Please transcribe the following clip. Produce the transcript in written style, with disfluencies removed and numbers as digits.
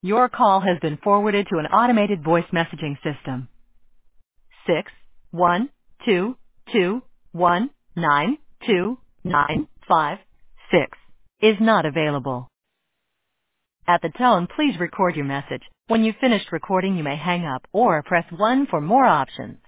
Your call has been forwarded to an automated voice messaging system. 61221929556 is not available. At the tone, please record your message. When you've finished recording, you may hang up or press 1 for more options.